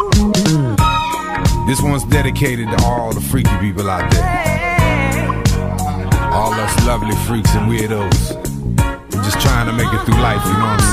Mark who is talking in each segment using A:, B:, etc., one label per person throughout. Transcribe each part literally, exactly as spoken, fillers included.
A: This one's dedicated to all the freaky people out there. All us lovely freaks and weirdos. We're just trying to make it through life, you know what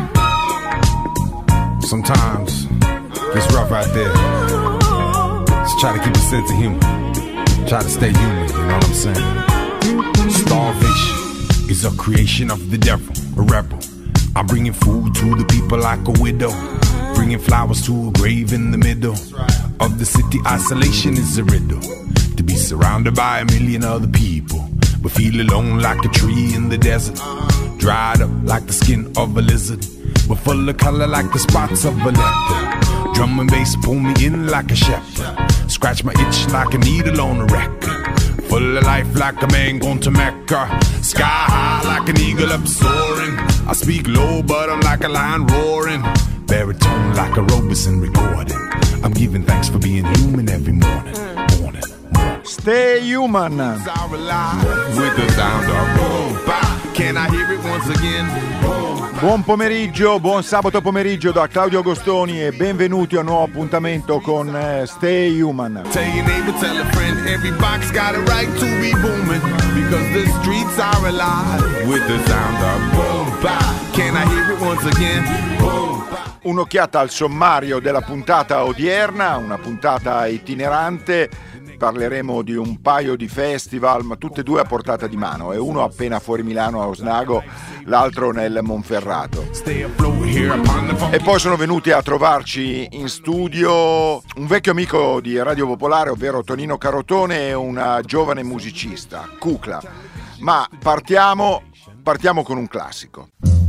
A: I'm saying? Sometimes it's rough out there. Just try to keep a sense of humor. Try to stay human, you know what I'm saying? Starvation is a creation of the devil, a rebel. I'm bringing food to the people like a widow, bringing flowers to a grave in the middle of the city. Isolation is a riddle. To be surrounded by a million other people, but feel alone like a tree in the desert, dried up like the skin of a lizard, but full of color like the spots of a leopard. Drum and bass pull me in like a shepherd, scratch my itch like a needle on a record. Full of life like a man gone to Mecca, sky high like an eagle up soaring. I speak low but I'm like a lion roaring, baritone like a Robeson recording. I'm giving thanks for being human every morning, morning, morning.
B: Stay human.
A: With the sound of boom, bop. Can I hear it once again?
B: Buon pomeriggio, buon sabato pomeriggio da Claudio Agostoni e benvenuti a un nuovo appuntamento con eh, Stay Human.
A: Tell your neighbor, tell a friend, every box got a right to be booming, because the streets are alive with the sound of boom, bop. Can I hear it once again? Boom, bop.
B: Un'occhiata al sommario della puntata odierna, una puntata itinerante. Parleremo di un paio di festival, ma tutte e due a portata di mano, e uno appena fuori Milano a Osnago, l'altro nel Monferrato. E poi sono venuti a trovarci in studio un vecchio amico di Radio Popolare, ovvero Tonino Carotone, e una giovane musicista, Cucla. Ma partiamo, partiamo con un classico.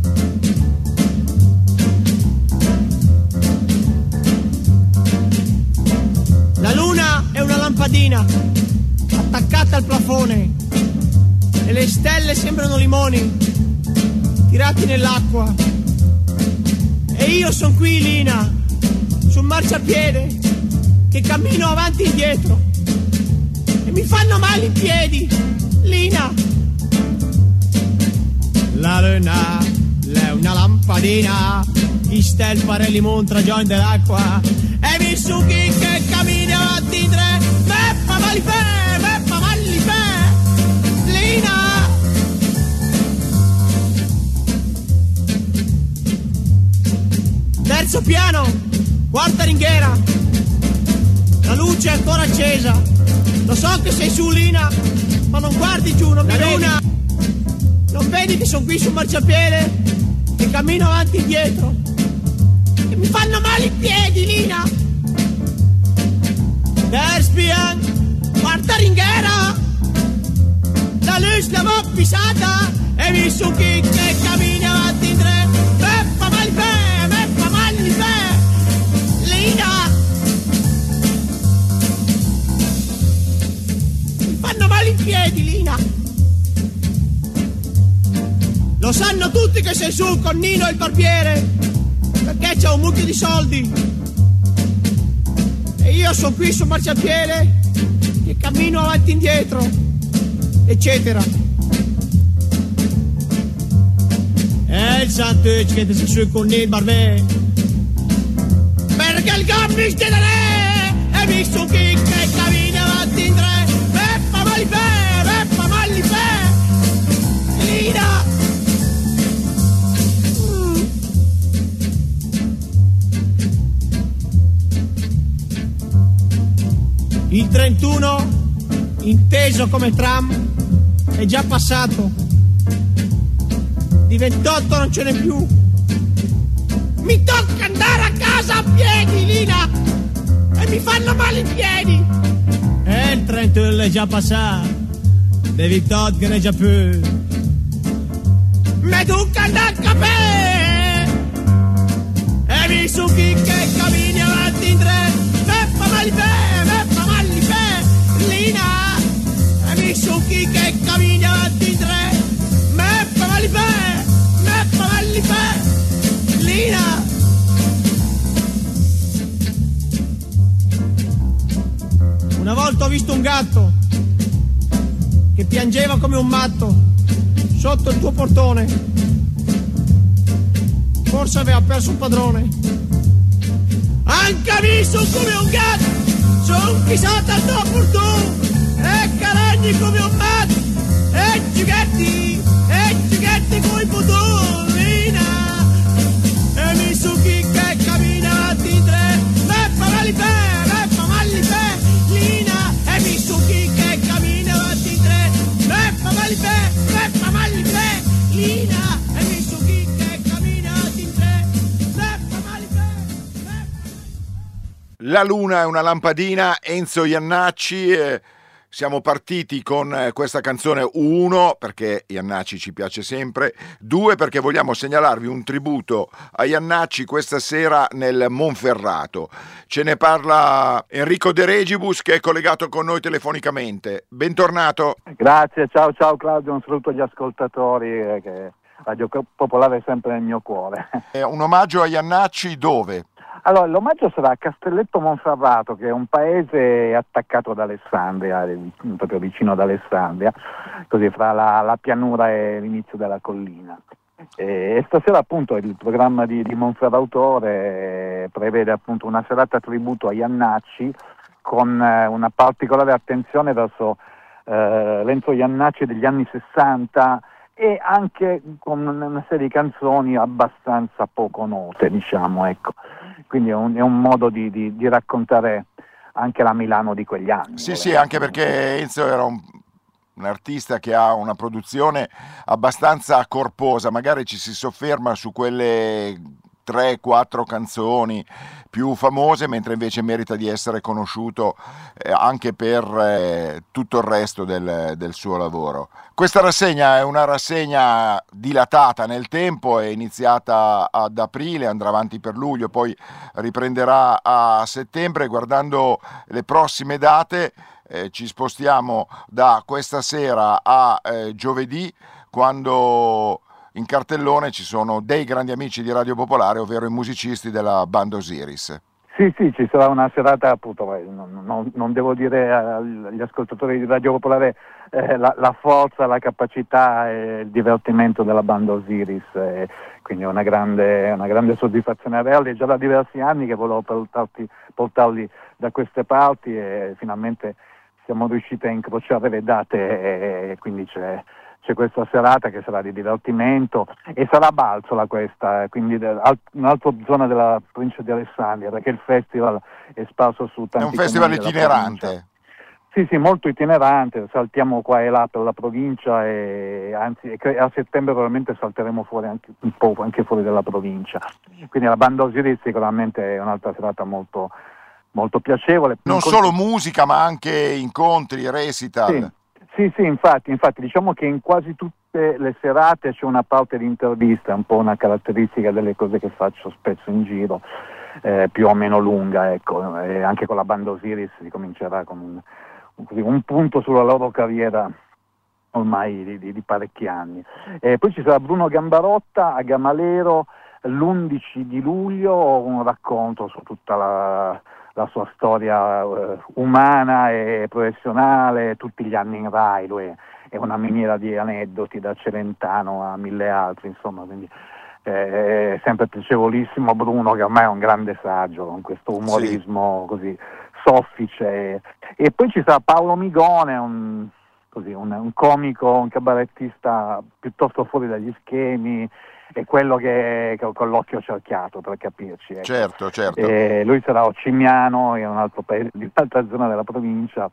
C: La luna è una lampadina attaccata al plafone e le stelle sembrano limoni tirati nell'acqua. E io son qui, Lina, sul marciapiede che cammino avanti e indietro e mi fanno male i piedi, Lina. La luna è una lampadina, i stelle parelli montra già dell'acqua. E mi su chi che cammina avanti in tre, meppa malifè, meppa malifè, Lina. Terzo piano, quarta ringhiera, la luce è ancora accesa. Lo so che sei su, Lina, ma non guardi giù, non mi vedi. Luna, non vedi che sono qui sul marciapiede e cammino avanti e indietro e mi fanno male i piedi, Lina. Despian, quarta ringhiera, la luce l'avevo pisata e mi su chi che cammina avanti in tre, meppa malifè, meppa malifè, Lina. Mi fanno male i piedi, Lina. Lo sanno tutti che sei su con Nino il barbiere, perché c'è un mucchio di soldi. E io sono qui sul marciapiede che cammino avanti e indietro, eccetera. E il santuccio che ti sei su con il barbiere, perché il gambi stiene lì. E mi su chi che cammina avanti in tre, meppa malifè, meppa malifè, Lina. Il trentuno, inteso come tram, è già passato. Di ventotto non ce n'è più. Mi tocca andare a casa a piedi, Lina, e mi fanno male i piedi. E il trentuno è già passato. Di ventotto che ne è già più. Mi tocca andare a capè. E mi su chi che cammini avanti in tre, meppa malifè, meppa malifè, Lina. E mi su chi che cammini avanti in tre, meppa malifè, meppa malifè, Lina. Una volta ho visto un gatto che piangeva come un matto sotto il tuo portone. Forse aveva perso un padrone. anche visto come un gatto, son pisata al dappertutto, e caragni come un matto, e giugetti, e giugetti coi botolina, e mi su chi che cammina di tre, me fa malipè, me fa malipè, lina, e mi su chi che cammina di tre, me fa malipè, me fa malipè, lina, e mi su chi che cammina di tre, me fa malipè, me fa...
B: La luna è una lampadina, Enzo Jannacci. eh, Siamo partiti con eh, questa canzone, uno perché Jannacci ci piace sempre, due perché vogliamo segnalarvi un tributo a Jannacci questa sera nel Monferrato. Ce ne parla Enrico De Regibus, che è collegato con noi telefonicamente. Bentornato.
D: Grazie, ciao ciao Claudio, un saluto agli ascoltatori, eh, che Radio Popolare è sempre nel mio cuore.
B: È un omaggio a Jannacci dove?
D: Allora, l'omaggio sarà a Castelletto Monferrato, che è un paese attaccato ad Alessandria, proprio vicino ad Alessandria, così fra la, la pianura e l'inizio della collina. E, e stasera appunto il programma di, di Monferrautore prevede appunto una serata tributo a Jannacci con eh, una particolare attenzione verso eh, l'Enzo Jannacci degli anni sessanta, e anche con una serie di canzoni abbastanza poco note, diciamo, ecco. Quindi è un, è un modo di, di, di raccontare anche la Milano di quegli anni.
B: Sì, sì, anche perché Enzo era un, un artista che ha una produzione abbastanza corposa, magari ci si sofferma su quelle tre quattro canzoni più famose, mentre invece merita di essere conosciuto eh, anche per eh, tutto il resto del, del suo lavoro. Questa rassegna è una rassegna dilatata nel tempo, è iniziata ad aprile, andrà avanti per luglio, poi riprenderà a settembre. Guardando le prossime date eh, ci spostiamo da questa sera a eh, giovedì, quando in cartellone ci sono dei grandi amici di Radio Popolare, ovvero i musicisti della Banda Osiris.
D: Sì, sì, ci sarà una serata, appunto, non, non, non devo dire agli ascoltatori di Radio Popolare eh, la, la forza, la capacità e il divertimento della Banda Osiris, eh, quindi è una grande, una grande soddisfazione averli. Già da diversi anni che volevo portarti, portarli da queste parti, e finalmente siamo riusciti a incrociare le date, e quindi c'è... C'è questa serata che sarà di divertimento, e sarà a Balzola questa, quindi un'altra zona della provincia di Alessandria, perché il festival è sparso su tanti.
B: È un festival itinerante.
D: Sì, sì, molto itinerante, saltiamo qua e là per la provincia, e anzi a settembre probabilmente salteremo fuori anche un po' anche fuori dalla provincia. Quindi la Banda Osiris sicuramente è un'altra serata molto, molto piacevole.
B: Non solo musica, ma anche incontri, recital.
D: Sì. Sì, sì, infatti, infatti, diciamo che in quasi tutte le serate c'è una parte di intervista, è un po' una caratteristica delle cose che faccio spesso in giro, eh, più o meno lunga, ecco, e anche con la Banda Osiris si comincerà con un, un, un punto sulla loro carriera ormai di, di, di parecchi anni. E poi ci sarà Bruno Gambarotta a Gamalero l'undici di luglio, un racconto su tutta la... la sua storia uh, umana e professionale, tutti gli anni in Rai. Lui è una miniera di aneddoti, da Celentano a mille altri, insomma, quindi eh, è sempre piacevolissimo Bruno, che ormai è un grande saggio, con questo umorismo sì. così soffice. E poi ci sarà Paolo Migone, un, così, un, un comico, un cabarettista piuttosto fuori dagli schemi, è quello che, che con l'occhio cerchiato, per capirci. Ecco.
B: Certo, certo.
D: E lui sarà a Cimiano, in un altro paese, in un'altra zona della provincia,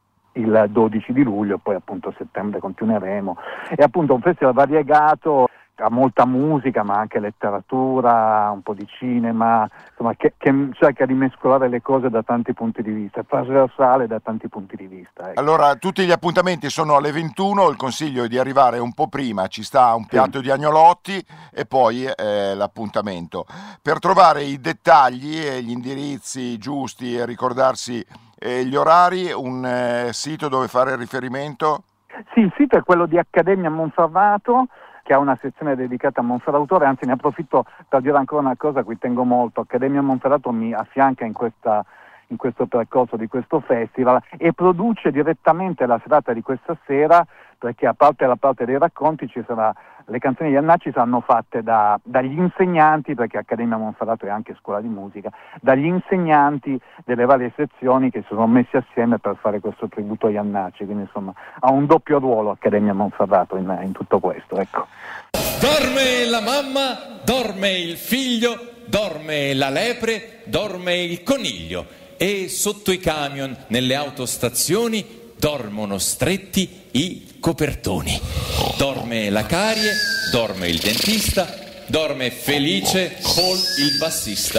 D: il dodici di luglio, poi appunto a settembre continueremo. E appunto un festival variegato, ha molta musica, ma anche letteratura, un po' di cinema, insomma, che, che cerca di mescolare le cose da tanti punti di vista, è trasversale da tanti punti di vista. Ecco.
B: Allora, tutti gli appuntamenti sono alle ventuno, il consiglio è di arrivare un po' prima, ci sta un piatto sì. di agnolotti e poi eh, l'appuntamento. Per trovare i dettagli e gli indirizzi giusti e ricordarsi eh, gli orari, un eh, sito dove fare riferimento?
D: Sì, il sito è quello di Accademia Monferrato, che ha una sezione dedicata a Monferratore, anzi ne approfitto per dire ancora una cosa a cui tengo molto. Accademia Monferrato mi affianca in questa, in questo percorso di questo festival, e produce direttamente la serata di questa sera, perché a parte la parte dei racconti ci sarà, le canzoni di Jannacci saranno fatte da, dagli insegnanti, perché Accademia Monferrato è anche scuola di musica, dagli insegnanti delle varie sezioni che si sono messi assieme per fare questo tributo a Jannacci, quindi insomma ha un doppio ruolo Accademia Monferrato in, in tutto questo, ecco.
E: Dorme la mamma, dorme il figlio, dorme la lepre, dorme il coniglio, e sotto i camion, nelle autostazioni, dormono stretti i copertoni. Dorme la carie, dorme il dentista, dorme felice Paul il bassista.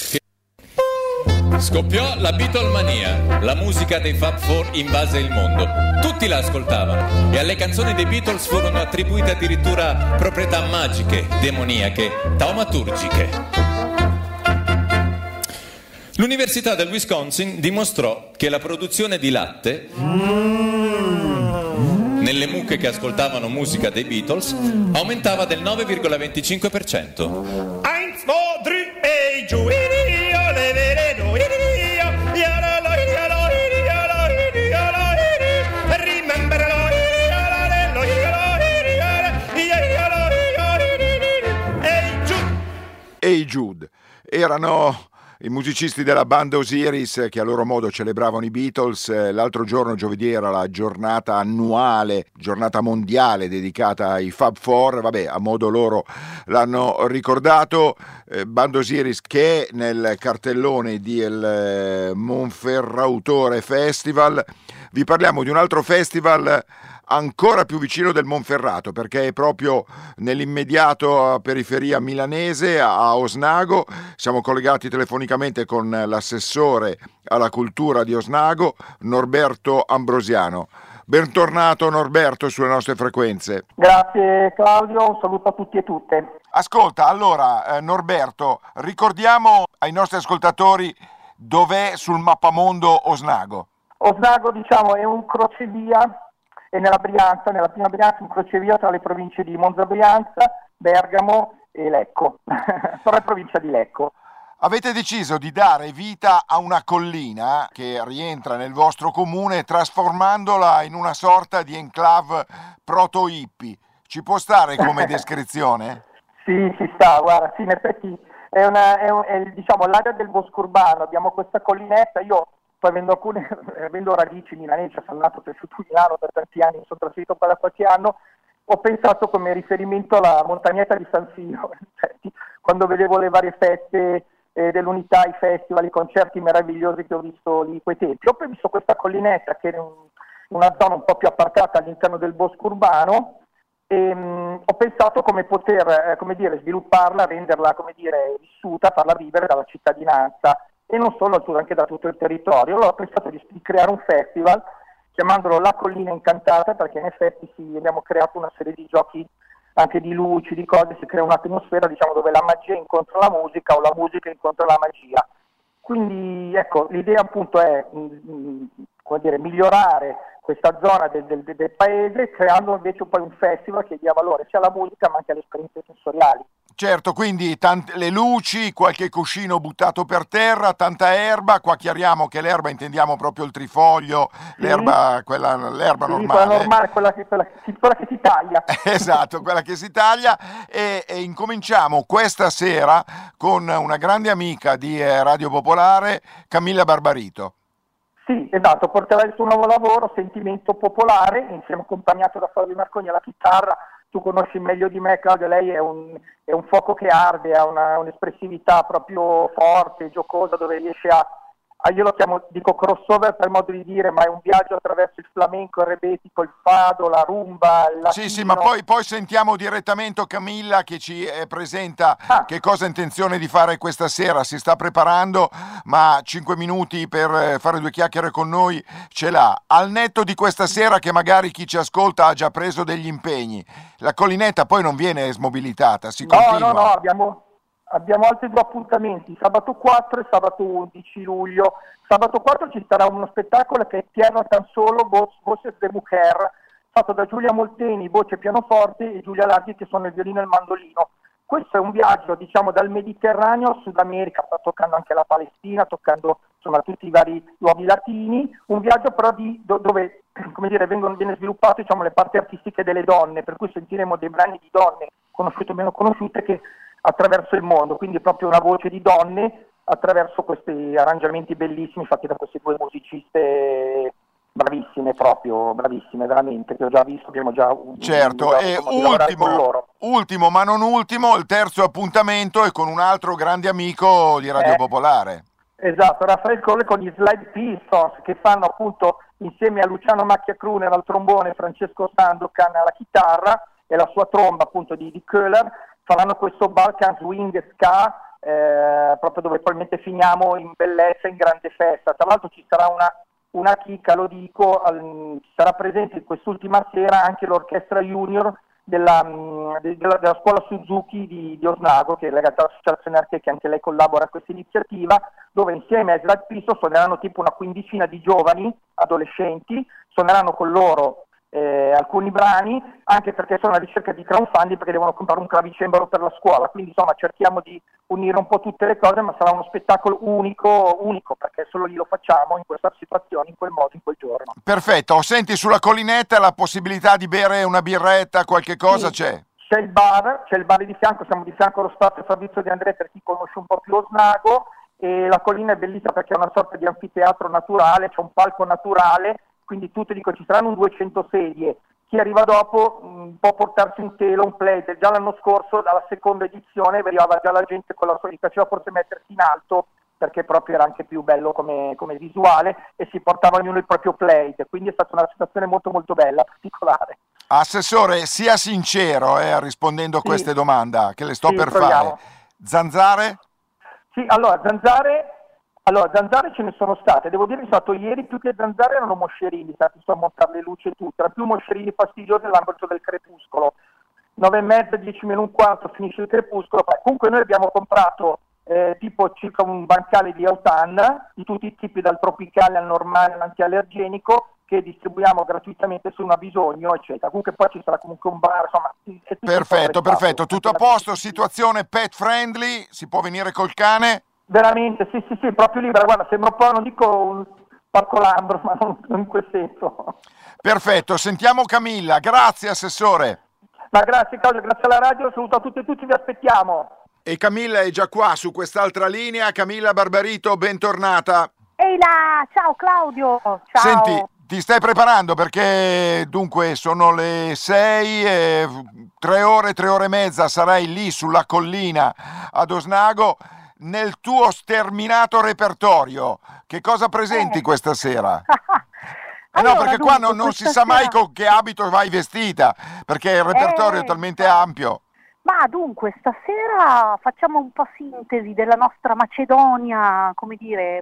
E: Scoppiò la Beatlemania, la musica dei Fab Four invase il mondo. Tutti la ascoltavano e alle canzoni dei Beatles furono attribuite addirittura proprietà magiche, demoniache, taumaturgiche. L'Università del Wisconsin dimostrò che la produzione di latte nelle mucche che ascoltavano musica dei Beatles aumentava del nove virgola venticinque per cento. Eins, zwei, drei, e giù, io le vedo,
B: Hey Jude erano i musicisti della banda Osiris che a loro modo celebravano i Beatles. L'altro giorno, giovedì, era la giornata annuale, giornata mondiale dedicata ai Fab Four, vabbè, a modo loro l'hanno ricordato. eh, Banda Osiris che è nel cartellone del Monferrautore Festival. Vi parliamo di un altro festival ancora più vicino del Monferrato, perché è proprio nell'immediato periferia milanese, a Osnago. Siamo collegati telefonicamente con l'assessore alla cultura di Osnago, Norberto Ambrosiano. Bentornato Norberto sulle nostre frequenze.
F: Grazie Claudio, un saluto a tutti e tutte.
B: Ascolta, allora eh, Norberto, ricordiamo ai nostri ascoltatori dov'è sul mappamondo Osnago.
F: Osnago, diciamo, è un crocevia, è nella Brianza, nella prima Brianza, un crocevia tra le province di Monza Brianza, Bergamo e Lecco, però è provincia di Lecco.
B: Avete deciso di dare vita a una collina che rientra nel vostro comune, trasformandola in una sorta di enclave proto-hippie. Ci può stare come descrizione?
F: Sì, ci sta, guarda, sì, in effetti è, una, è, un, è diciamo, l'area del bosco urbano, abbiamo questa collinetta. Io poi avendo, alcune, avendo radici milanesi, sono nato e cresciuto a Milano per tanti anni, mi sono trasferito per da qualche anno, ho pensato come riferimento alla montagnetta di San Siro, quando vedevo le varie feste eh, dell'Unità, i festival, i concerti meravigliosi che ho visto lì quei tempi. Ho poi visto questa collinetta che era un, una zona un po' più appartata all'interno del bosco urbano, e um, ho pensato come poter eh, come dire, svilupparla, renderla come dire, vissuta, farla vivere dalla cittadinanza e non solo, anche da tutto il territorio. Allora ho pensato di, di creare un festival chiamandolo La Collina Incantata, perché in effetti sì, abbiamo creato una serie di giochi anche di luci, di cose, si crea un'atmosfera, diciamo, dove la magia incontra la musica o la musica incontra la magia. Quindi ecco, l'idea appunto è mh, come dire, migliorare questa zona del, del, del paese, creando invece poi un festival che dia valore sia alla musica ma anche alle esperienze sensoriali.
B: Certo, quindi tante, le luci, qualche cuscino buttato per terra, tanta erba. Qua chiariamo che l'erba intendiamo proprio il trifoglio, sì. l'erba, quella, l'erba
F: sì,
B: normale.
F: Quella normale, quella che, quella, che, quella che si taglia.
B: Esatto, quella che si taglia. E, e incominciamo questa sera con una grande amica di Radio Popolare, Camilla Barbarito.
F: Sì, esatto, porterà il suo nuovo lavoro, Sentimento Popolare, insieme accompagnato da Fabio Marconi alla chitarra. Tu conosci meglio di me, Claudio, lei è un, è un fuoco che arde, ha una, un'espressività proprio forte, giocosa, dove riesce a, a, io lo chiamo, dico crossover per modo di dire, ma è un viaggio attraverso il flamenco, il rebetico, il fado, la rumba, il latino.
B: Sì, sì, ma poi, poi sentiamo direttamente Camilla che ci eh, presenta ah. che cosa ha intenzione di fare questa sera. Si sta preparando, ma cinque minuti per eh, fare due chiacchiere con noi ce l'ha. Al netto di questa sera, che magari chi ci ascolta ha già preso degli impegni, la collinetta poi non viene smobilitata, si
F: no,
B: continua.
F: No, no, abbiamo, abbiamo altri due appuntamenti, sabato quattro e sabato undici luglio. Sabato quattro ci sarà uno spettacolo che è Tierra Tan Solo, Voces de Mujer, fatto da Giulia Molteni, voce pianoforte, e Giulia Larghi, che sono il violino e il mandolino. Questo è un viaggio, diciamo, dal Mediterraneo al Sud America, sta toccando anche la Palestina, toccando insomma tutti i vari luoghi latini, un viaggio però di, do, dove come dire, vengono, viene sviluppato diciamo, le parti artistiche delle donne, per cui sentiremo dei brani di donne conosciute o meno conosciute che attraverso il mondo, quindi proprio una voce di donne attraverso questi arrangiamenti bellissimi fatti da queste due musiciste bravissime proprio, bravissime veramente, che ho già visto, abbiamo già un,
B: certo,
F: un,
B: e
F: un,
B: ultimo,
F: con loro.
B: ultimo ma non ultimo, il terzo appuntamento è con un altro grande amico di Radio
F: eh,
B: Popolare.
F: Esatto, Raffaele Colle con gli Slide Pistons, che fanno appunto insieme a Luciano Macchia Kruner al trombone, Francesco Sandokan alla chitarra e la sua tromba appunto di, di Köhler, faranno questo Balkan Swing Ska, eh, proprio dove probabilmente finiamo in bellezza, in grande festa. Tra l'altro ci sarà una, una chicca, lo dico, al, sarà presente in quest'ultima sera anche l'orchestra junior della, della, della scuola Suzuki di, di Osnago, che è legata all'associazione Arte, che anche lei collabora a questa iniziativa, dove insieme ai Slide Pistons suoneranno tipo una quindicina di giovani adolescenti, suoneranno con loro Eh, alcuni brani, anche perché sono alla ricerca di crowdfunding, perché devono comprare un clavicembalo per la scuola, quindi insomma cerchiamo di unire un po' tutte le cose, ma sarà uno spettacolo unico, unico perché solo lì lo facciamo in questa situazione, in quel modo, in quel giorno.
B: Perfetto, senti, sulla collinetta la possibilità di bere una birretta, qualche cosa
F: sì,
B: c'è?
F: C'è il bar, c'è il bar di fianco, siamo di fianco allo spazio Fabrizio De André per chi conosce un po' più Osnago, e la collina è bellissima perché è una sorta di anfiteatro naturale, c'è un palco naturale, quindi tutti dico ci saranno duecento sedie, chi arriva dopo mh, può portarsi un telo, un plate. Già l'anno scorso dalla seconda edizione arrivava già la gente con la sua, gli faceva forse mettersi in alto perché proprio era anche più bello come, come visuale, e si portava ognuno il proprio plate, quindi è stata una situazione molto molto bella, particolare.
B: Assessore, sia sincero eh, rispondendo a
F: sì.
B: queste domande che le sto
F: sì,
B: per
F: proviamo.
B: fare. Zanzare?
F: Sì, allora zanzare Allora, zanzare ce ne sono state, devo dire che sono stato ieri, più che zanzare erano moscerini, stati a montare le luci e tutto, erano più moscerini fastidiosi nell'ambito del crepuscolo, nove e mezza, dieci meno un quarto finisce il crepuscolo. Comunque noi abbiamo comprato eh, tipo circa un bancale di autunno, di tutti i tipi, dal tropicale al normale all'antiallergenico, che distribuiamo gratuitamente se uno ha bisogno, eccetera. Comunque poi ci sarà comunque un bar, insomma. È tutto
B: Perfetto, perfetto, tutto a posto,
F: la...
B: situazione pet friendly, si può venire col cane?
F: Veramente, sì, sì, sì, proprio libera, guarda, sembra un po', non dico un parco Lambro, ma non in quel senso.
B: Perfetto, sentiamo Camilla, grazie Assessore.
F: Ma grazie Claudio, grazie alla radio, saluto a tutti e tutti, vi aspettiamo.
B: E Camilla è già qua su quest'altra linea. Camilla Barbarito, bentornata.
G: Ehi là, ciao Claudio, ciao.
B: Senti, ti stai preparando perché dunque sono le sei, e tre ore, tre ore e mezza sarai lì sulla collina ad Osnago. Nel tuo sterminato repertorio, che cosa presenti
G: eh.
B: questa sera? Eh
G: allora,
B: no, perché
G: dunque,
B: qua non, non si sa
G: sera...
B: mai con che abito vai vestita, perché il repertorio
G: eh,
B: è talmente ampio.
G: Ma dunque, stasera facciamo un po' sintesi della nostra Macedonia, come dire,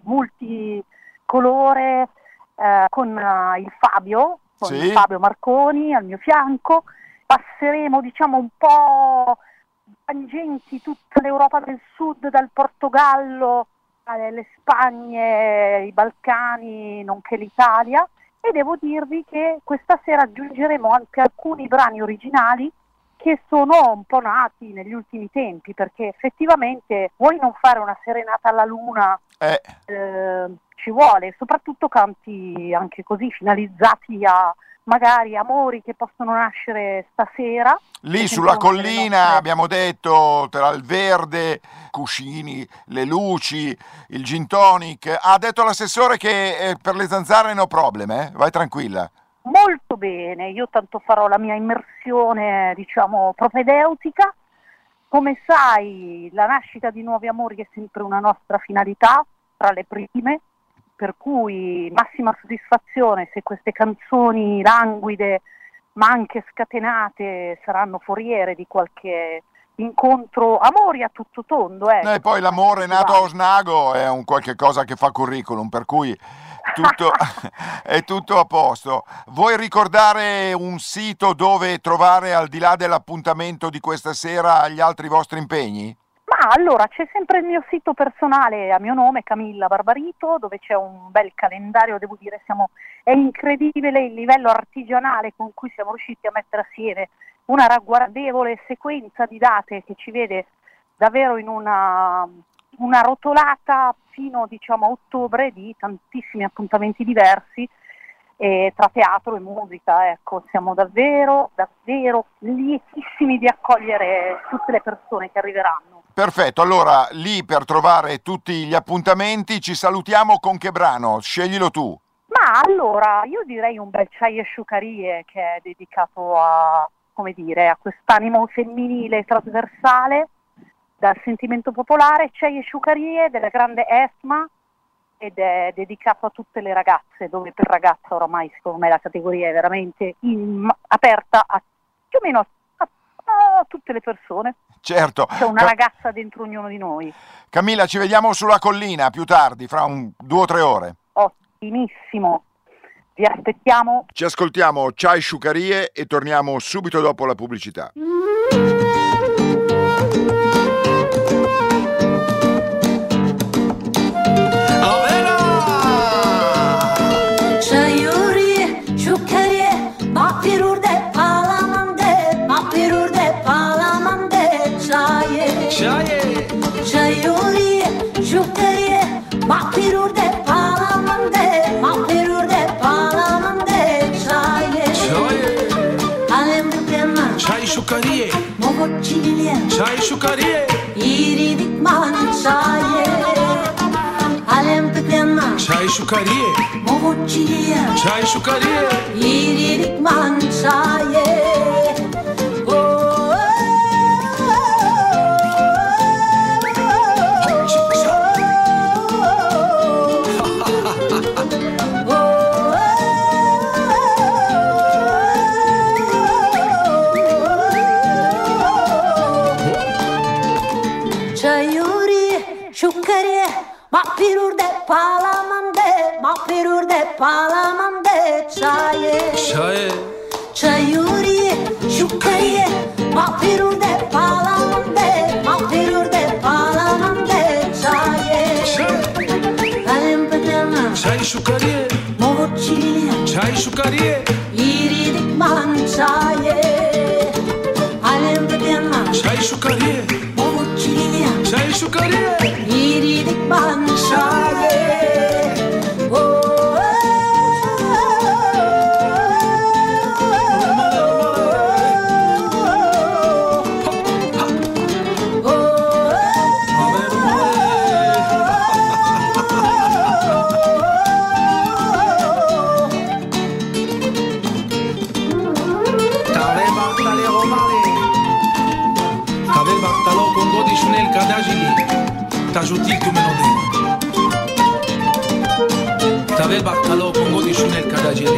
G: multicolore, eh, con uh, il Fabio, con
B: sì.
G: il Fabio Marconi al mio fianco. Passeremo, diciamo, un po' tangenti tutta l'Europa del Sud, dal Portogallo, alle Spagne, i Balcani, nonché l'Italia, e devo dirvi che questa sera aggiungeremo anche alcuni brani originali che sono un po' nati negli ultimi tempi, perché effettivamente vuoi non fare una serenata alla luna,
B: eh.
G: Eh, ci vuole, soprattutto canti anche così finalizzati a magari amori che possono nascere stasera.
B: Lì sulla collina nostre... abbiamo detto, tra il verde, cuscini, le luci, il gin tonic. Ha detto l'assessore che eh, per le zanzare no problem, eh? Vai tranquilla.
G: Molto bene, io tanto farò la mia immersione, diciamo, propedeutica. Come sai, la nascita di nuovi amori è sempre una nostra finalità, tra le prime, per cui massima soddisfazione se queste canzoni languide ma anche scatenate saranno foriere di qualche incontro, amori a tutto tondo. Eh.
B: E poi l'amore nato a Osnago è un qualche cosa che fa curriculum, per cui tutto è tutto a posto. Vuoi ricordare un sito dove trovare, al di là dell'appuntamento di questa sera, gli altri vostri impegni?
G: Ma allora c'è sempre il mio sito personale a mio nome, Camilla Barbarito, dove c'è un bel calendario, devo dire, siamo, è incredibile il livello artigianale con cui siamo riusciti a mettere assieme una ragguardevole sequenza di date che ci vede davvero in una una rotolata fino diciamo a ottobre di tantissimi appuntamenti diversi eh, tra teatro e musica, ecco, siamo davvero, davvero lietissimi di accogliere tutte le persone che arriveranno.
B: Perfetto, allora lì per trovare tutti gli appuntamenti ci salutiamo con che brano? Sceglilo tu.
G: Ma allora, io direi un bel Chai e Sciucarie che è dedicato a, come dire, a quest'animo femminile trasversale dal sentimento popolare, Chai e Sciucarie della grande Esma, ed è dedicato a tutte le ragazze, dove per ragazza oramai secondo me la categoria è veramente in, aperta a più o meno a, a, a tutte le persone.
B: Certo.
G: C'è una
B: Ca-
G: ragazza dentro ognuno di noi.
B: Camilla, ci vediamo sulla collina più tardi, fra un, due o tre ore.
G: Ottimissimo, vi aspettiamo.
B: Ci ascoltiamo Chai Sciucarie e torniamo subito dopo la pubblicità.
H: Ma pirurde palamande, ma pirurde palamande, chaye, chaye, alem bukema,
I: Chai Sciucarie,
H: mogo chilien,
I: Chai Sciucarie,
H: iridik man chaye, alem bukema,
I: Chai Sciucarie,
H: mogo chilien,
I: Chai Sciucarie,
H: iridik man chaye. Ma pirurde palamande, ma pirurde palamande, chaye,
I: chaye,
H: chayuri, shukaye, ma pirurde palamande, ma pirurde palamande, chaye, alem pedema,
I: Chai Sciucarie,
H: mogo chililia,
I: Chai Sciucarie,
H: iridik man chaye, alem pedema,
I: Chai Sciucarie,
H: mogo chililia,
I: Chai Sciucarie,
H: iridik man chaye.
I: t'ajouti que menodé T'avais Bartalo Congo di Shunel Kadajeli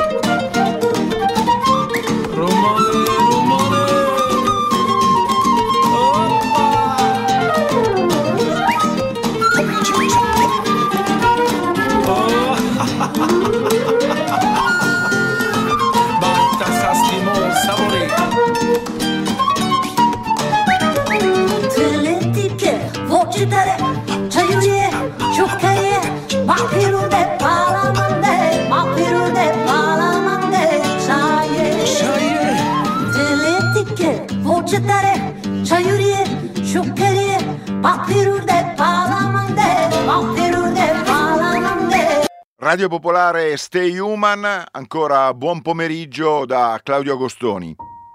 I: Romane, Romane Oh Batta Sastimo Savore
H: Vocidare, çayuriye, şokkaya, mapirude palamande, mapirude palamande, çaye,
I: çaye,
H: diletike, vocidare, çayuriye, şokkaya, mapirude palamande, mapirude palamande.
B: Radio Popolare Stay Human, ancora buon pomeriggio da Claudio Agostoni.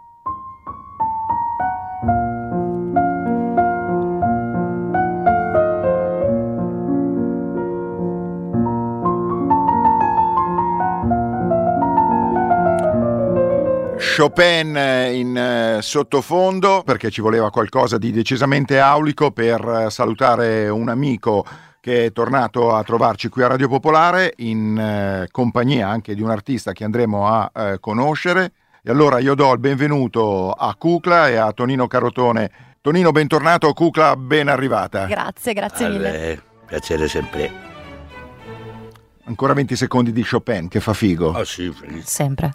B: Chopin in sottofondo perché ci voleva qualcosa di decisamente aulico per salutare un amico che è tornato a trovarci qui a Radio Popolare in eh, compagnia anche di un artista che andremo a eh, conoscere. E allora io do il benvenuto a Cucla e a Tonino Carotone. Tonino, bentornato, Cucla, ben arrivata.
J: Grazie, grazie
K: Allora,
J: mille.
K: Piacere sempre.
B: Ancora venti secondi di Chopin, che fa figo.
K: Oh sì, felice.
J: Sempre.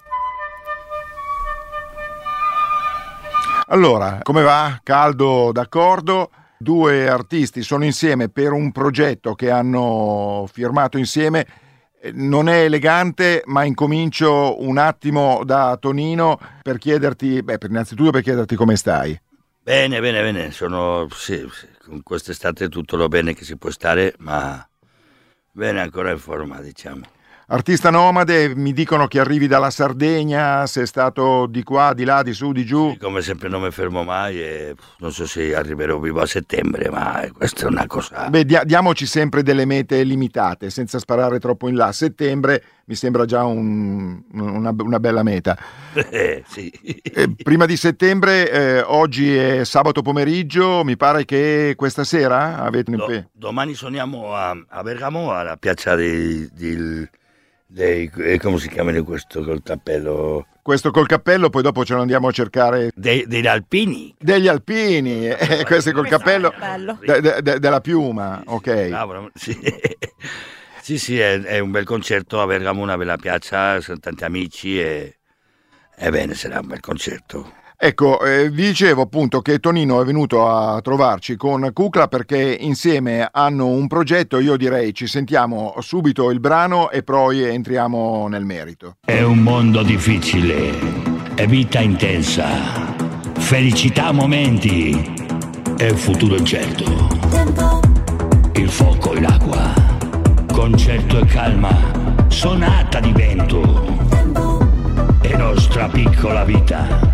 B: Allora, come va? Caldo, d'accordo? Due artisti sono insieme per un progetto che hanno firmato insieme. Non è elegante, ma incomincio un attimo da Tonino per chiederti, beh, per innanzitutto per chiederti come stai.
K: Bene, bene, bene. Sono, sì, sì,
J: con quest'estate tutto lo bene che si può stare, ma bene ancora in forma, diciamo.
B: Artista nomade, mi dicono che arrivi dalla Sardegna, sei stato di qua, di là, di su, di giù.
J: Sì, come sempre non mi fermo mai e non so se arriverò vivo a settembre, ma questa è una cosa...
B: Beh, dia- diamoci sempre delle mete limitate, senza sparare troppo in là. Settembre mi sembra già un, una, una bella meta.
J: Eh, sì.
B: Eh, prima di settembre, eh, oggi è sabato pomeriggio, mi pare che questa sera avete un
J: Do-
B: impe-
J: domani suoniamo a, a Bergamo, alla piazza di... di dei, come si chiamano questo col cappello?
B: Questo col cappello, poi dopo ce lo andiamo a cercare.
J: Dei, degli alpini?
B: Degli alpini, eh, questo è col cappello de, de, de, della piuma, ok.
J: Ah, sì, sì, sì è, è un bel concerto a Bergamo, una bella piazza, sono tanti amici e, e bene, sarà un bel concerto.
B: Ecco, eh, vi dicevo appunto che Tonino è venuto a trovarci con Kukla perché insieme hanno un progetto. Io direi ci sentiamo subito il brano e poi entriamo nel merito.
K: È un mondo difficile, è vita intensa, felicità a momenti e futuro incerto. Il fuoco e l'acqua, concerto e calma, sonata di vento e nostra piccola vita.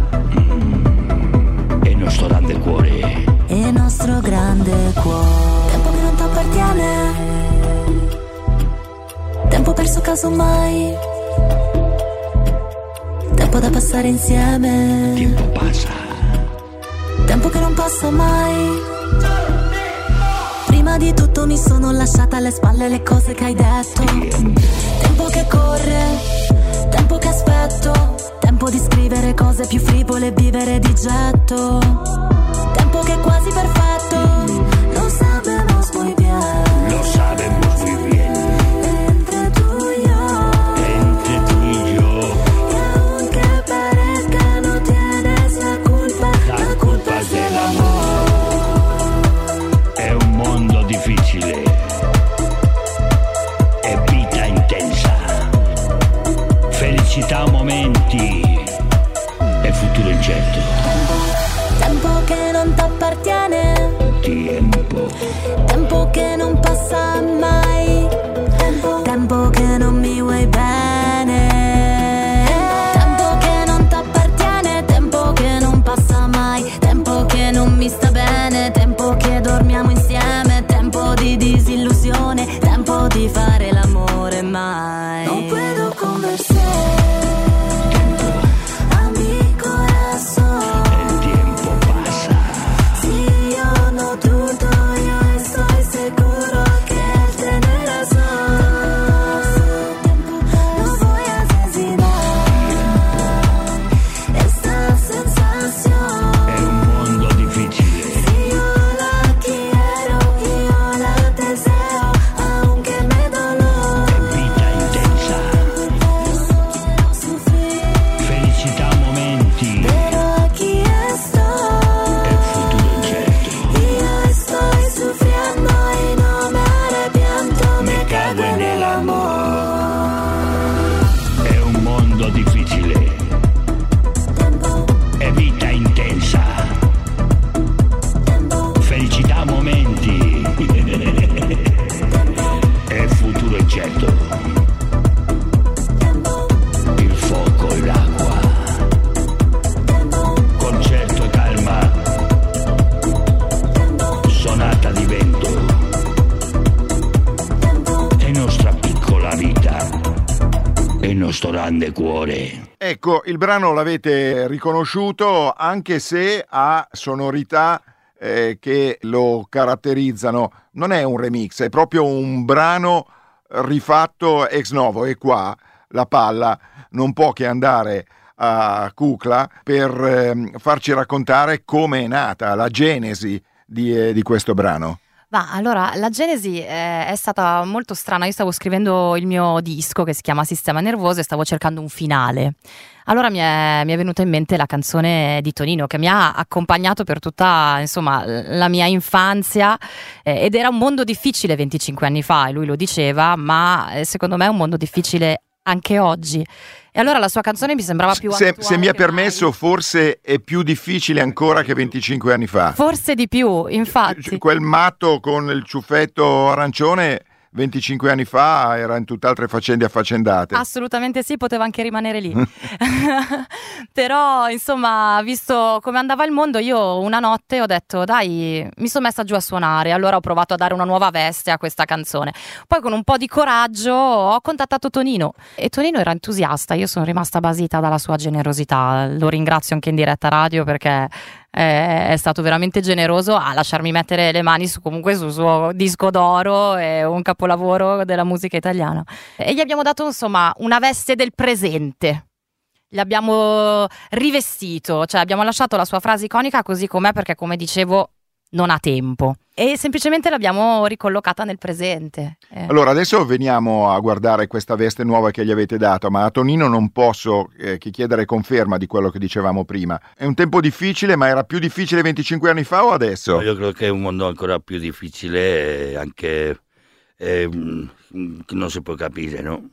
K: Il nostro grande cuore.
H: Il nostro grande cuore. Tempo che non t'appartiene. Tempo perso casomai. Tempo da passare insieme.
K: Tempo passa.
H: Tempo che non passa mai. Prima di tutto mi sono lasciata alle spalle le cose che hai detto. Tempo che corre. Tempo che aspetto. Tempo di scrivere cose più frivole e vivere di getto. Tempo che è quasi perfetto. Lo sabemos muy bien.
K: Lo sabemos muy bien.
H: Entre tú y yo.
K: Entre tú y yo.
H: Y aunque parezca no tienes la culpa.
K: La,
H: la
K: culpa,
H: culpa
K: es
H: es
K: del
H: del
K: amor. È un mondo difficile. È vita intensa. Felicità a momenti e futuro incerto.
H: Tempo che non t'appartiene.
K: Tempo.
H: Tempo che non passa mai. Tempo, tempo che non mi vuoi bene. Tempo che non t'appartiene. Tempo che non passa mai. Tempo che non mi sta bene. Tempo che dormiamo insieme. Tempo di disillusione. Tempo di fare l'amore mai. Non puedo conversare.
K: Grande cuore.
B: Ecco, il brano l'avete riconosciuto, anche se ha sonorità eh, che lo caratterizzano. Non è un remix, è proprio un brano rifatto ex novo, e qua la palla non può che andare a Kukla per eh, farci raccontare come è nata la genesi di, eh, di questo brano.
L: Ma allora, la genesi è, è stata molto strana. Io stavo scrivendo il mio disco che si chiama Sistema Nervoso e stavo cercando un finale. Allora mi è, mi è venuta in mente la canzone di Tonino che mi ha accompagnato per tutta, insomma, la mia infanzia, eh, ed era un mondo difficile venticinque anni fa, e lui lo diceva, ma eh, secondo me è un mondo difficile anche oggi. E allora la sua canzone mi sembrava più
B: Se,
L: attuale
B: se mi è
L: che
B: permesso,
L: mai.
B: forse è più difficile ancora che venticinque anni fa.
L: Forse di più, infatti.
B: Quel matto con il ciuffetto arancione venticinque anni fa era in tutt'altre faccende affaccendate.
L: Assolutamente sì, poteva anche rimanere lì. Però, insomma, visto come andava il mondo, io una notte ho detto, dai, mi sono messa giù a suonare. Allora ho provato a dare una nuova veste a questa canzone. Poi con un po' di coraggio ho contattato Tonino e Tonino era entusiasta. Io sono rimasta basita dalla sua generosità. Lo ringrazio anche in diretta radio perché è stato veramente generoso a lasciarmi mettere le mani su, comunque sul suo disco d'oro e un capolavoro della musica italiana, e gli abbiamo dato insomma una veste del presente, l'abbiamo rivestito, cioè abbiamo lasciato la sua frase iconica così com'è, perché come dicevo non ha tempo, e semplicemente l'abbiamo ricollocata nel presente. Eh.
B: Allora adesso veniamo a guardare questa veste nuova che gli avete dato, ma a Tonino non posso eh, che chiedere conferma di quello che dicevamo prima. È un tempo difficile, ma era più difficile venticinque anni fa o adesso?
J: Io credo che è un mondo ancora più difficile e anche eh, non si può capire, no?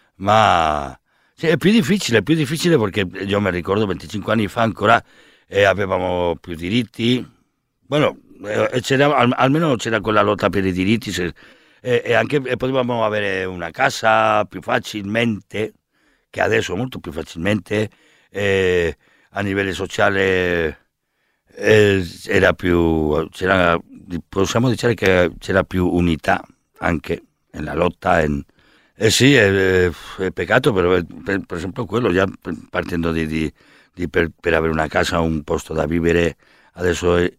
J: Ma sì, è più difficile, è più difficile perché io mi ricordo venticinque anni fa ancora eh, avevamo più diritti. Bueno, eh, c'era, al, almeno c'era quella lotta per i diritti se, eh, e anche e potevamo avere una casa più facilmente, che adesso molto più facilmente, eh, a livello sociale eh, era più, c'era, possiamo dire che c'era più unità anche nella lotta. In, eh sì, è, è peccato, però per, per esempio quello, già partendo di, di, di per, per avere una casa, un posto da vivere, adesso è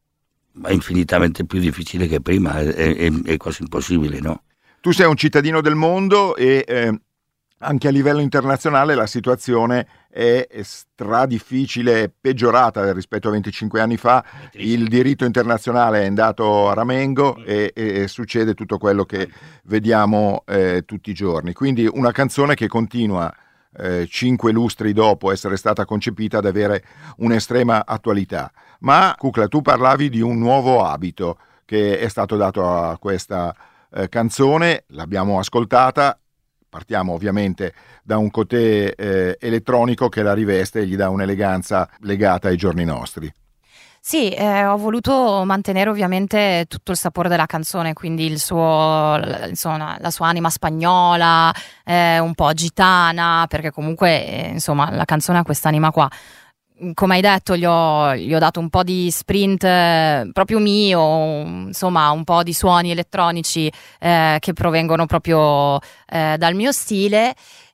J: ma infinitamente più difficile che prima, è, è, è quasi impossibile, no?
B: Tu sei un cittadino del mondo e eh, anche a livello internazionale la situazione è stra difficile, peggiorata rispetto a venticinque anni fa. Il diritto internazionale è andato a ramengo e, e, e succede tutto quello che vediamo eh, tutti i giorni. Quindi una canzone che continua eh, cinque lustri dopo essere stata concepita ad avere un'estrema attualità. Ma Cucla, tu parlavi di un nuovo abito che è stato dato a questa eh, canzone, l'abbiamo ascoltata, partiamo ovviamente da un cotè eh, elettronico che la riveste e gli dà un'eleganza legata ai giorni nostri.
L: Sì, eh, ho voluto mantenere ovviamente tutto il sapore della canzone, quindi il suo, insomma, la sua anima spagnola, eh, un po' gitana, perché comunque eh, insomma la canzone ha quest'anima qua. Come hai detto, gli ho, gli ho dato un po' di sprint eh, proprio mio, insomma un po' di suoni elettronici eh, che provengono proprio eh, dal mio stile,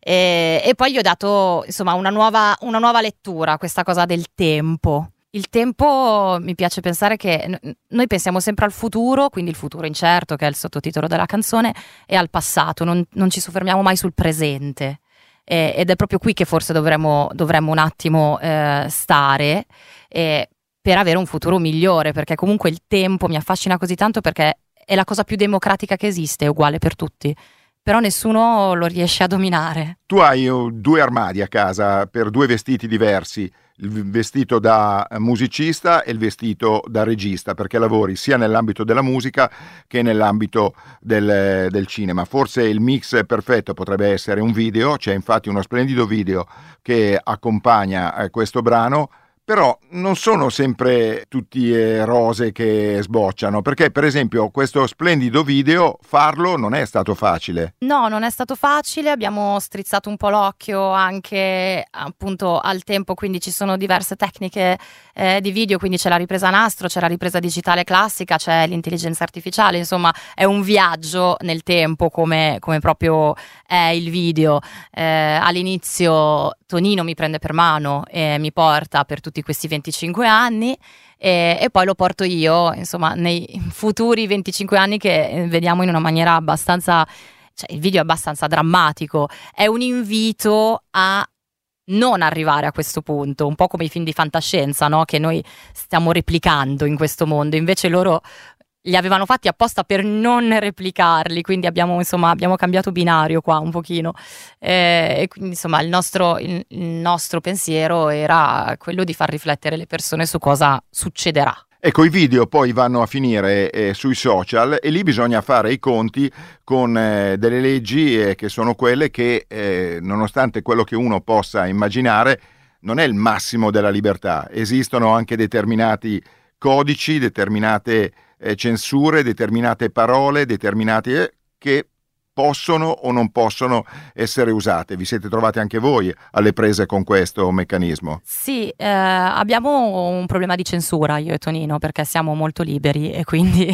L: e, e poi gli ho dato insomma una nuova, una nuova lettura, questa cosa del tempo. Il tempo, mi piace pensare che noi pensiamo sempre al futuro, quindi il futuro incerto, che è il sottotitolo della canzone, e al passato, non, non ci soffermiamo mai sul presente. Eh, ed è proprio qui che forse dovremmo, dovremmo un attimo eh, stare eh, per avere un futuro migliore, perché comunque il tempo mi affascina così tanto, perché è la cosa più democratica che esiste, è uguale per tutti, però nessuno lo riesce a dominare.
B: Tu hai uh, due armadi a casa per due vestiti diversi, il vestito da musicista e il vestito da regista, perché lavori sia nell'ambito della musica che nell'ambito del, del cinema. Forse il mix perfetto potrebbe essere un video, c'è infatti uno splendido video che accompagna eh, questo brano, però non sono sempre tutti eh, rose che sbocciano, perché per esempio questo splendido video farlo non è stato facile.
L: No, non è stato facile, abbiamo strizzato un po' l'occhio anche appunto al tempo, quindi ci sono diverse tecniche eh, di video, quindi c'è la ripresa nastro, c'è la ripresa digitale classica, c'è l'intelligenza artificiale, insomma è un viaggio nel tempo come, come proprio è il video. Eh, all'inizio Tonino mi prende per mano e mi porta per tutti questi venticinque anni e, e poi lo porto io, insomma, nei futuri venticinque anni che vediamo in una maniera abbastanza, cioè il video è abbastanza drammatico, è un invito a non arrivare a questo punto, un po' come i film di fantascienza, no? Che noi stiamo replicando in questo mondo, invece loro li avevano fatti apposta per non replicarli, quindi abbiamo insomma abbiamo cambiato binario qua un pochino eh, e quindi insomma il nostro, il, il nostro pensiero era quello di far riflettere le persone su cosa succederà.
B: Ecco, i video poi vanno a finire eh, sui social e lì bisogna fare i conti con eh, delle leggi eh, che sono quelle che, eh, nonostante quello che uno possa immaginare, non è il massimo della libertà. Esistono anche determinati codici, determinate eh, censure, determinate parole, determinate eh, che possono o non possono essere usate. Vi siete trovati anche voi alle prese con questo meccanismo?
L: Sì, eh, abbiamo un problema di censura io e Tonino, perché siamo molto liberi e quindi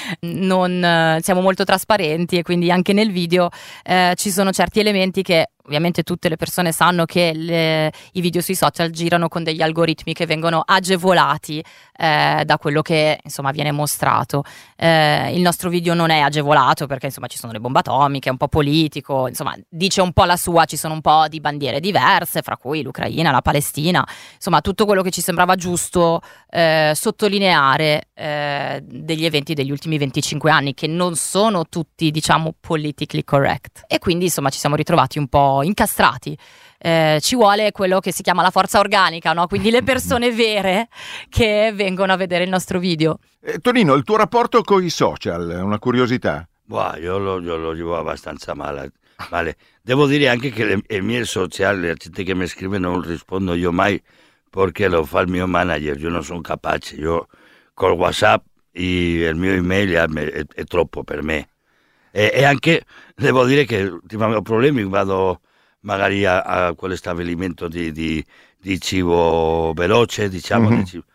L: non eh, siamo molto trasparenti, e quindi anche nel video eh, ci sono certi elementi che ovviamente tutte le persone sanno che le, i video sui social girano con degli algoritmi che vengono agevolati eh, da quello che insomma viene mostrato. Eh, il nostro video non è agevolato perché insomma ci sono le bombe atomiche, è un po' politico, insomma dice un po' la sua, ci sono un po' di bandiere diverse, fra cui l'Ucraina, la Palestina, insomma tutto quello che ci sembrava giusto eh, sottolineare eh, degli eventi degli ultimi venticinque anni, che non sono tutti diciamo politically correct, e quindi insomma ci siamo ritrovati un po' incastrati. Eh, ci vuole quello che si chiama la forza organica, no? Quindi le persone vere che vengono a vedere il nostro video.
B: Eh, Tonino, il tuo rapporto con i social, una curiosità?
J: Wow, io lo, io lo vivo abbastanza male, male. Devo dire anche che le, i miei social, la gente che mi scrive non rispondo io mai perché lo fa il mio manager, io non sono capace, io col WhatsApp e il mio email è, è, è troppo per me. E, e anche devo dire che ultimamente ho problemi, vado magari a, a quell'stabilimento di, di, di cibo veloce, diciamo, mm-hmm. di cibo,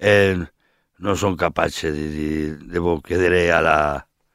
J: e non sono capace, di, di, devo chiedere alla,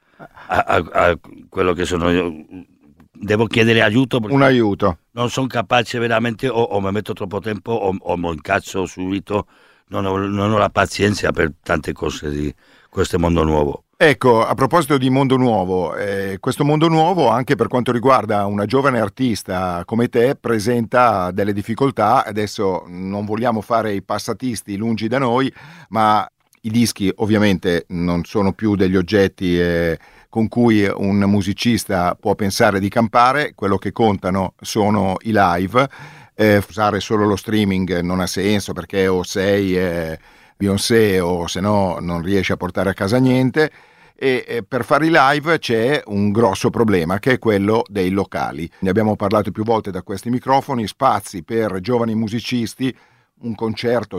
J: a, a, a quello che sono io, devo chiedere aiuto.
B: Un aiuto.
J: Non sono capace veramente, o, o mi metto troppo tempo o, o mi incazzo subito, non ho, non ho la pazienza per tante cose di questo mondo nuovo.
B: Ecco, a proposito di mondo nuovo, eh, questo mondo nuovo anche per quanto riguarda una giovane artista come te presenta delle difficoltà. Adesso non vogliamo fare i passatisti lungi da noi, ma i dischi ovviamente non sono più degli oggetti eh, con cui un musicista può pensare di campare, quello che contano sono i live. Eh, usare solo lo streaming non ha senso, perché o sei eh, Beyoncé o se no non riesci a portare a casa niente. E per fare i live c'è un grosso problema, che è quello dei locali. Ne abbiamo parlato più volte da questi microfoni, spazi per giovani musicisti, un concerto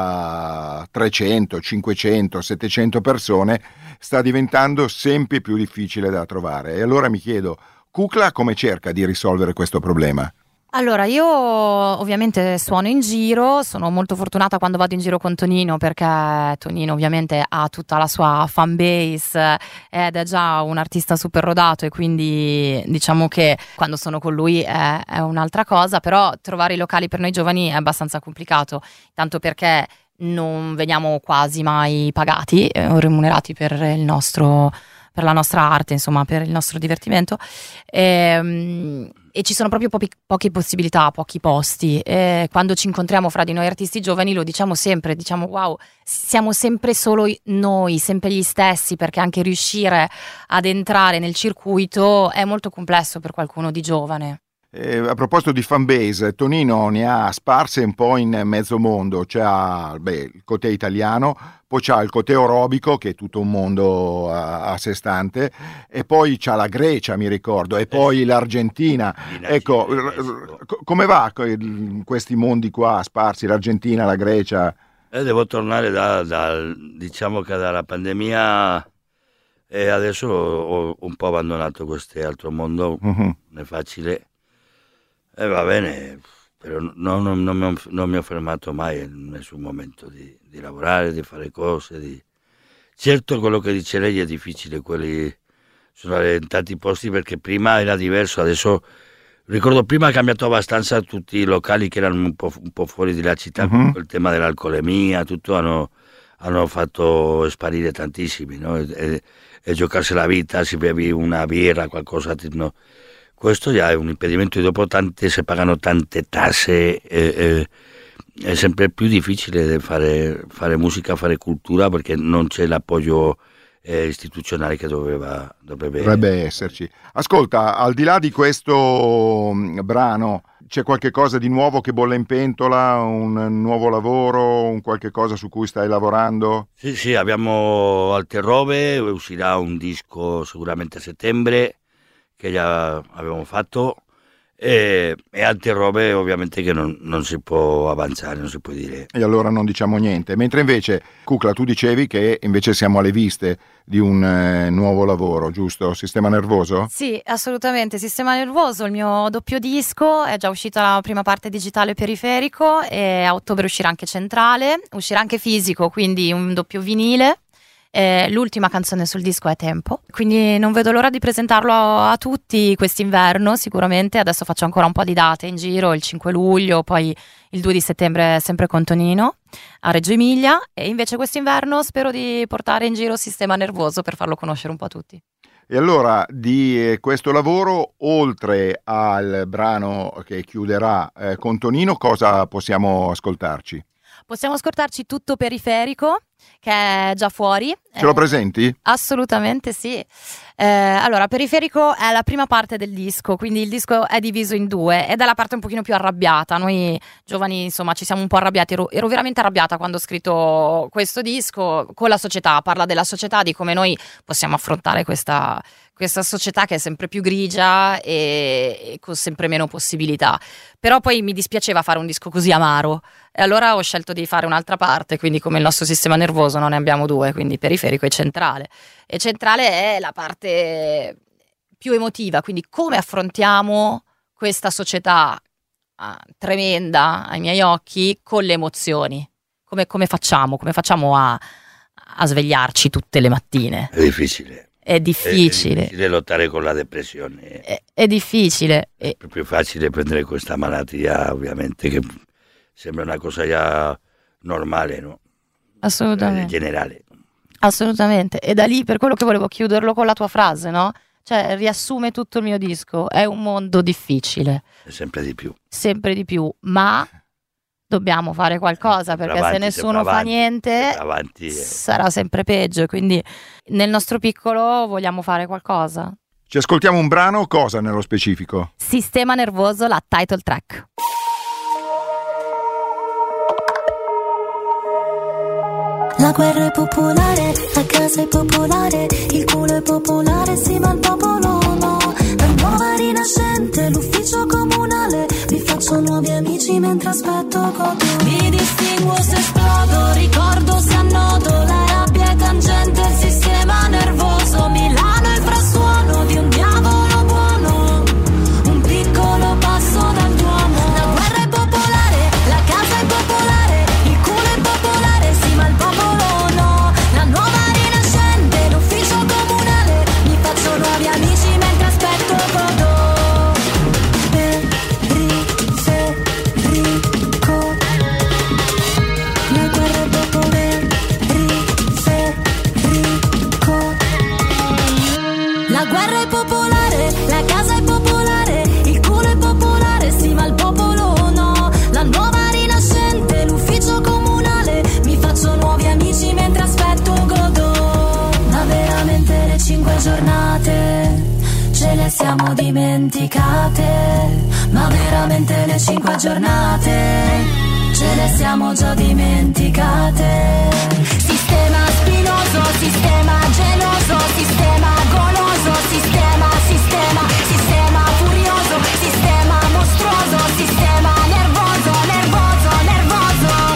B: da trecento, cinquecento, settecento persone sta diventando sempre più difficile da trovare. E allora mi chiedo, Kukla come cerca di risolvere questo problema?
L: Allora, io ovviamente suono in giro, sono molto fortunata quando vado in giro con Tonino, perché Tonino ovviamente ha tutta la sua fan base ed è già un artista super rodato, e quindi diciamo che quando sono con lui è, è un'altra cosa, però trovare i locali per noi giovani è abbastanza complicato, tanto perché non veniamo quasi mai pagati eh, o remunerati per il nostro, per la nostra arte, insomma, per il nostro divertimento. E, e ci sono proprio pochi, poche possibilità, pochi posti. E quando ci incontriamo fra di noi artisti giovani lo diciamo sempre, diciamo wow, siamo sempre solo noi, sempre gli stessi, perché anche riuscire ad entrare nel circuito è molto complesso per qualcuno di giovane.
B: Eh, a proposito di fanbase, Tonino ne ha sparse un po' in mezzo mondo. C'ha beh, il Cotè italiano, poi c'ha il Cotè orobico, che è tutto un mondo a, a sé stante, e poi c'ha la Grecia, mi ricordo, e poi eh, l'Argentina. Ecco, r- r- come va questi mondi qua sparsi, l'Argentina, la Grecia?
J: Eh, devo tornare da, da, diciamo che dalla pandemia, e adesso ho un po' abbandonato questo altro mondo, uh-huh. non è facile. E eh, va bene, però no, no, non, mi ho, non mi ho fermato mai in nessun momento di, di lavorare, di fare cose. Di... Certo, quello che dice lei è difficile, quelli sono in tanti posti, perché prima era diverso, adesso ricordo prima ha cambiato abbastanza, tutti i locali che erano un po', un po' fuori dalla città, uh-huh. il tema dell'alcolemia, tutto hanno, hanno fatto sparire tantissimi, no? e, e, e giocarsi la vita, si bevi una birra, qualcosa, no? Questo già è un impedimento, e dopo tante, se pagano tante tasse, eh, eh, è sempre più difficile fare, fare musica, fare cultura, perché non c'è l'appoggio eh, istituzionale che doveva, dovrebbe...
B: dovrebbe esserci. Ascolta, al di là di questo brano c'è qualche cosa di nuovo che bolle in pentola, un nuovo lavoro, un qualche cosa su cui stai lavorando?
J: Sì, sì, abbiamo altre robe, uscirà un disco sicuramente a settembre che già abbiamo fatto e, e altre robe ovviamente che non, non si può avanzare, non si può dire.
B: E allora non diciamo niente. Mentre invece, Cucla, tu dicevi che invece siamo alle viste di un eh, nuovo lavoro, giusto? Sistema Nervoso?
L: Sì, assolutamente. Sistema Nervoso, il mio doppio disco, è già uscita la prima parte digitale periferico e a ottobre uscirà anche centrale, uscirà anche fisico, quindi un doppio vinile. Eh, l'ultima canzone sul disco è Tempo, quindi non vedo l'ora di presentarlo a, a tutti quest'inverno sicuramente. Adesso faccio ancora un po' di date in giro, il cinque luglio, poi il due di settembre sempre con Tonino a Reggio Emilia, e invece quest'inverno spero di portare in giro Sistema Nervoso per farlo conoscere un po' a tutti.
B: E allora di eh, questo lavoro, oltre al brano che chiuderà eh, con Tonino, cosa possiamo ascoltarci?
L: Possiamo ascoltarci Tutto Periferico, che è già fuori.
B: Ce lo presenti?
L: Eh, assolutamente sì. Eh, allora, Periferico è la prima parte del disco, quindi il disco è diviso in due ed è la parte un pochino più arrabbiata. Noi giovani, insomma, ci siamo un po' arrabbiati. Ero, ero veramente arrabbiata quando ho scritto questo disco con la società. Parla della società, di come noi possiamo affrontare questa, questa società che è sempre più grigia e, e con sempre meno possibilità. Però poi mi dispiaceva fare un disco così amaro e allora ho scelto di fare un'altra parte, quindi come il nostro sistema nervoso non ne abbiamo due, quindi periferico e centrale. E centrale è la parte più emotiva, quindi come affrontiamo questa società ah, tremenda ai miei occhi con le emozioni. Come, come facciamo? Come facciamo a, a svegliarci tutte le mattine?
J: È difficile.
L: È difficile.
J: È difficile lottare con la depressione.
L: È, è difficile.
J: È più facile prendere questa malattia, ovviamente, che sembra una cosa già normale, no?
L: Assolutamente.
J: Generale.
L: Assolutamente. E da lì, per quello che volevo chiuderlo con la tua frase, no? Cioè, riassume tutto il mio disco. È un mondo difficile.
J: E sempre di più.
L: Sempre di più, ma dobbiamo fare qualcosa, perché
J: avanti,
L: se nessuno
J: avanti,
L: fa niente
J: avanti, eh.
L: sarà sempre peggio, quindi nel nostro piccolo vogliamo fare qualcosa.
B: Ci ascoltiamo un brano, cosa nello specifico?
L: Sistema Nervoso, la title track.
H: La guerra è popolare, la casa è popolare, il culo è popolare, sì ma il popolo no. La nuova rinascente, l'ufficio comunale, mi faccio nuovi amici mentre aspetto godo. Mi distinguo se esplodo, ricordo se annodo, la rabbia è tangente, il sistema nervoso. Milano è il frastuono di un diavolo buono, un piccolo passo dal Duomo. La guerra è popolare, la casa è popolare, il culo è popolare, sì ma il popolo no. La nuova rinascente, l'ufficio comunale, mi faccio nuovi amici mentre aspetto godo. La guerra è popolare, la casa è popolare, il culo è popolare, sì ma il popolo no. La nuova rinascente, l'ufficio comunale, mi faccio nuovi amici mentre aspetto godo. Ma veramente le cinque giornate ce le siamo dimenticate. Ma veramente le cinque giornate ce le siamo già dimenticate. Sistema spinoso, sistema geloso, sistema goloso, sistema, sistema, sistema furioso, sistema mostruoso, sistema nervoso, nervoso, nervoso.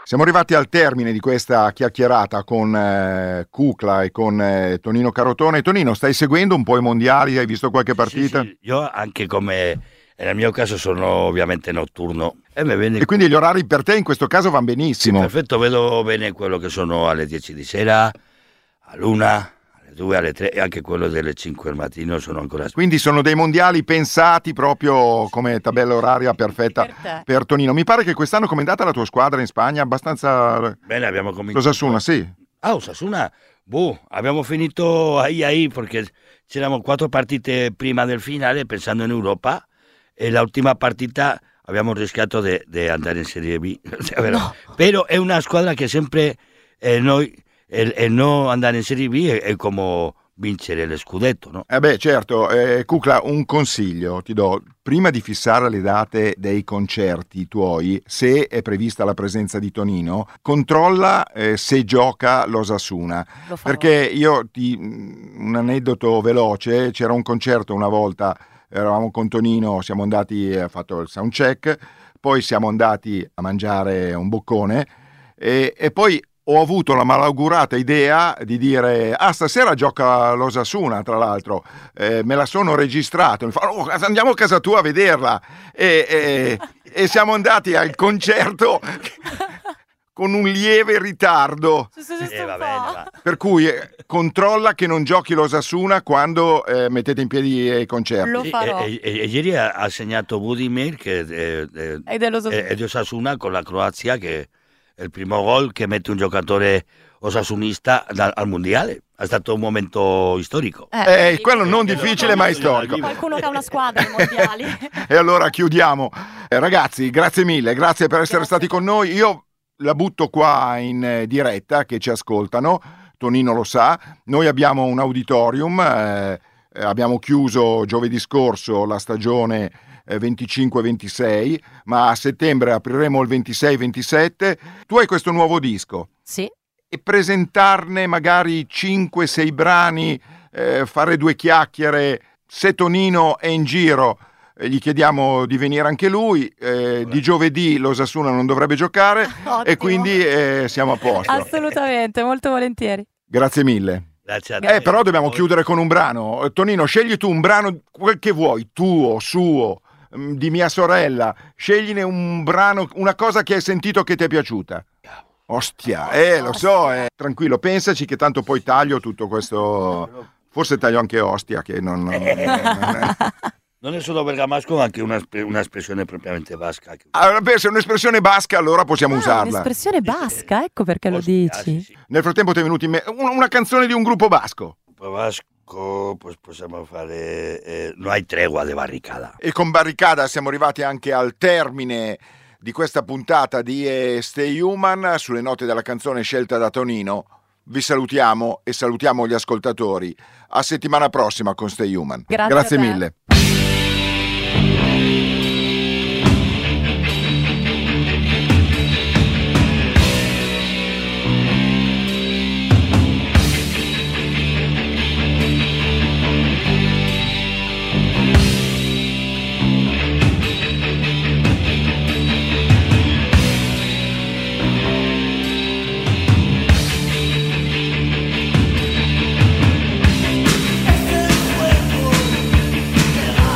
B: Siamo arrivati al termine di questa chiacchierata con eh, Kukla e con eh, Tonino Carotone. Tonino, stai seguendo un po' i mondiali? Hai visto qualche partita?
J: Sì, sì. Io anche come nel mio caso sono ovviamente notturno e, mi viene...
B: e quindi gli orari per te in questo caso vanno benissimo.
J: Sì, perfetto, vedo bene quello che sono alle dieci di sera, all'una, alle due, alle tre e anche quello delle cinque del mattino sono ancora.
B: Quindi sono dei mondiali pensati proprio come tabella oraria perfetta per, per Tonino. Mi pare che quest'anno com'è andata la tua squadra in Spagna? Abbastanza
J: bene, abbiamo cominciato.
B: Osasuna, sì.
J: Ah, Osasuna, boh, abbiamo finito ahí ahí perché c'erano quattro partite prima del finale pensando in Europa e l'ultima partita abbiamo rischiato di andare in Serie B. No. Però è una squadra che sempre eh, noi e, e non andare in Serie B è, è come vincere lo scudetto, no?
B: Eh beh, certo. Eh, Kukla, un consiglio ti do. Prima di fissare le date dei concerti tuoi, se è prevista la presenza di Tonino, controlla eh, se gioca l'Osasuna. Perché io ti un aneddoto veloce, c'era un concerto una volta, eravamo con Tonino, siamo andati, ha fatto il soundcheck, poi siamo andati a mangiare un boccone e, e poi ho avuto la malaugurata idea di dire ah, stasera gioca l'Osasuna, tra l'altro, eh, me la sono registrato, mi fa, oh, andiamo a casa tua a vederla e, e, e siamo andati al concerto con un lieve ritardo,
J: eh, va bene, va.
B: Per cui eh, controlla che non giochi l'Osasuna quando eh, mettete in piedi i concerti.
L: Lo farò.
J: E, e, e ieri ha, ha segnato Budimir che eh, eh,
L: è dell'Osasuna.
J: È di Osasuna con la Croazia, che è il primo gol che mette un giocatore osasunista da, al mondiale. È stato un momento storico.
B: Eh, eh, quello non difficile ma storico.
L: Qualcuno che ha una squadra ai mondiali.
B: E allora chiudiamo. Eh, ragazzi, grazie mille, grazie per essere grazie. stati con noi. Io la butto qua in eh, diretta, che ci ascoltano, Tonino lo sa, noi abbiamo un auditorium, eh, abbiamo chiuso giovedì scorso la stagione eh, venticinque ventisei, ma a settembre apriremo il ventisei ventisette. Tu hai questo nuovo disco.
L: Sì.
B: E presentarne magari cinque sei brani, eh, fare due chiacchiere, se Tonino è in giro gli chiediamo di venire anche lui, eh, di giovedì l'Osasuna non dovrebbe giocare.
L: Ottimo.
B: E quindi eh, siamo a posto.
L: Assolutamente, molto volentieri.
B: Grazie mille.
J: Grazie a te.
B: Eh, però dobbiamo chiudere con un brano. Tonino, scegli tu un brano, quel che vuoi, tuo, suo, di mia sorella, scegline un brano, una cosa che hai sentito che ti è piaciuta. Ostia, eh, lo so, eh. Tranquillo, pensaci che tanto poi taglio tutto questo, forse taglio anche Ostia, che non... non, non è...
J: Non è solo bergamasco, ma anche una, una espressione propriamente basca.
B: Allora, beh, se è un'espressione basca, allora possiamo
L: ah,
B: usarla.
L: Un'espressione basca, ecco perché lo dici.
J: Sì, sì.
B: Nel frattempo ti è venuto in mente una, una canzone di un gruppo basco.
J: Gruppo basco, pues possiamo fare eh, No hay tregua de Barricada.
B: E con Barricada siamo arrivati anche al termine di questa puntata di eh, Stay Human, sulle note della canzone scelta da Tonino. Vi salutiamo e salutiamo gli ascoltatori. A settimana prossima con Stay Human.
L: Grazie,
B: Grazie mille.
H: Es el fuego que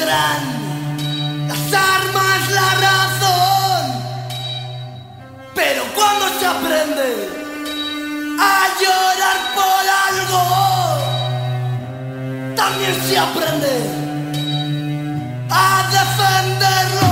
M: grande, las armas, la razón. Pero cuando se aprende a llorar por algo, también se aprende a defenderlo.